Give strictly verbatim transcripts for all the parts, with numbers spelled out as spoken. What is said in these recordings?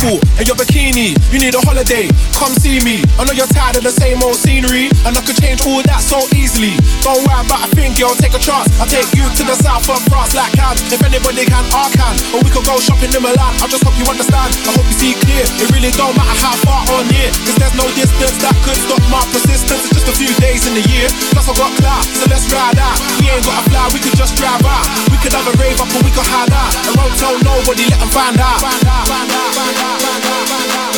beautiful in your bikini. You need a holiday, come see me. I know you're tired of the same old scenery, and I could change all that so easily. Don't worry about a thing, girl, take a chance. I'll take you to the south of France like cabs. If anybody can, I can. Or we could go shopping in Milan. I just hope you understand, I hope you see clear. It really don't matter how far or near, cause there's no distance that could stop my persistence. It's just a few days in the year, plus I got clout, so let's ride out. We ain't gotta fly, we could just drive out. We could have a rave up or we could hide out. I won't tell nobody, let them find out. Find out, find out, find out, find out, find out.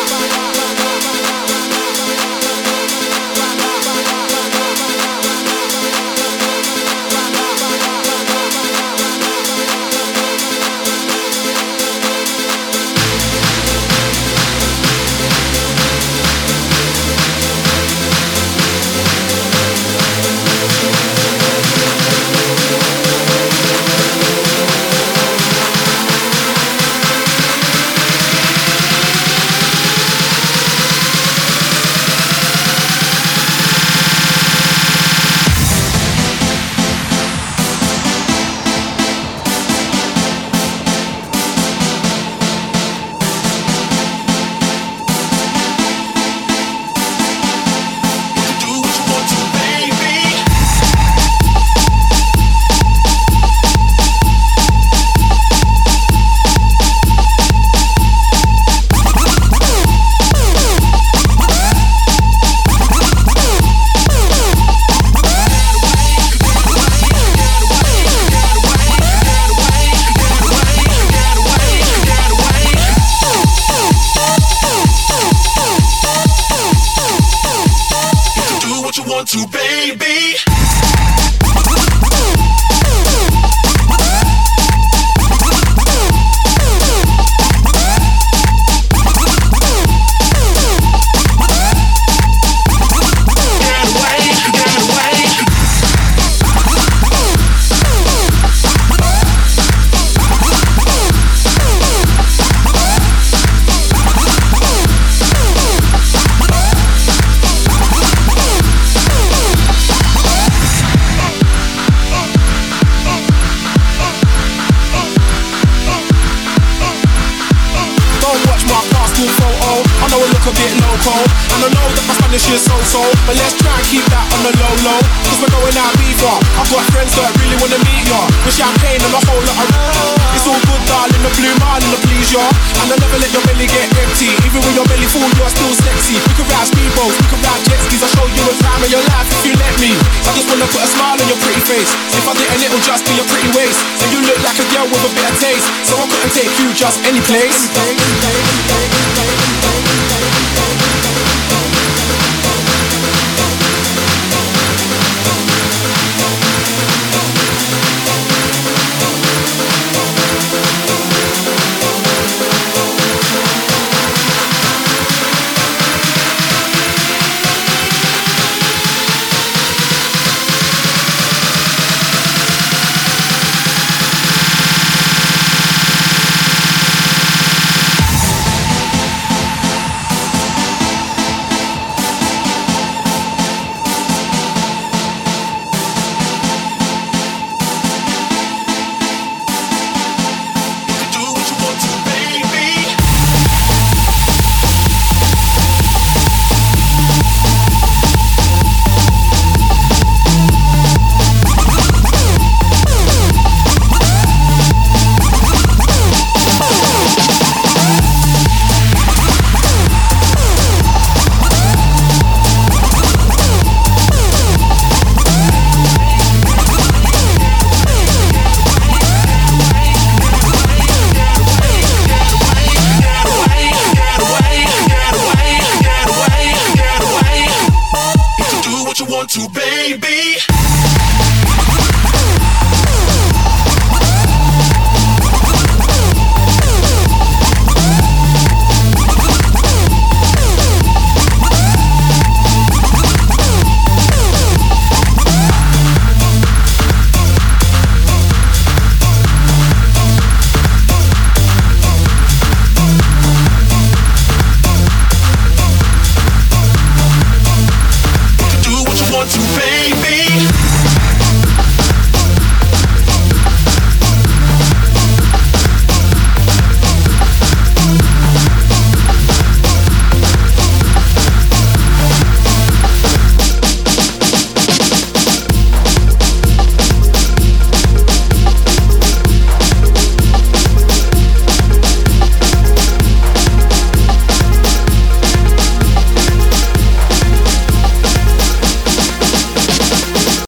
But let's try and keep that on the low low, cause we're going out beaver. I've got friends that really wanna meet ya, with champagne and a whole lot of rum. It's all good darling, the blue marlin will please ya, and I'll never let your belly get empty. Even when your belly full, you're still sexy. We can ride speedboats, we can ride jet skis. I'll show you a time of your life if you let me. I just wanna put a smile on your pretty face. If I didn't, it'll just be your pretty waist. And you look like a girl with a bit of taste, so I couldn't take you just any place.